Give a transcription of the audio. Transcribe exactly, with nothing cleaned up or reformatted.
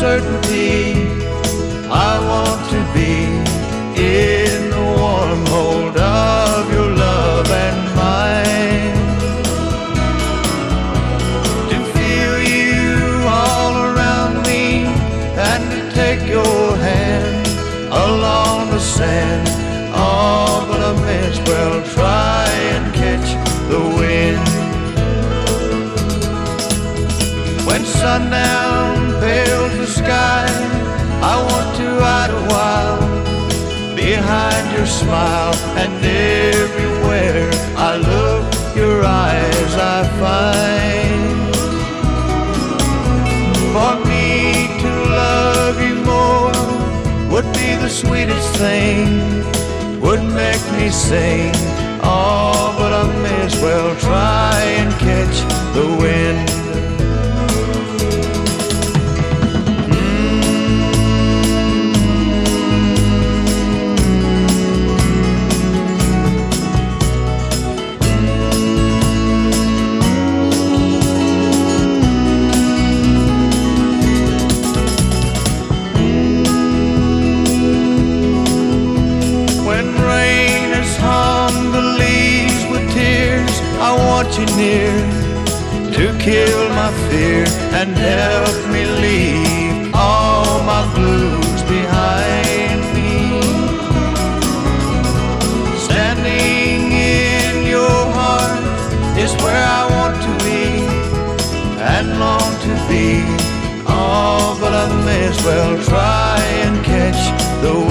certainty. I want to be in the warm hold of your love and mine, to feel you all around me and to take your hand along the sand. Oh, but I may as well try and catch the wind. When sundown pales the sky, I want to hide a while behind your smile, and everywhere I look, your eyes I find. For me to love you more would be the sweetest thing, would make me sing. Oh, but I may as well try and catch the wind. I want you near to kill my fear and help me leave all my blues behind me. Standing in your heart is where I want to be and long to be. Oh, but I may as well try and catch the wind.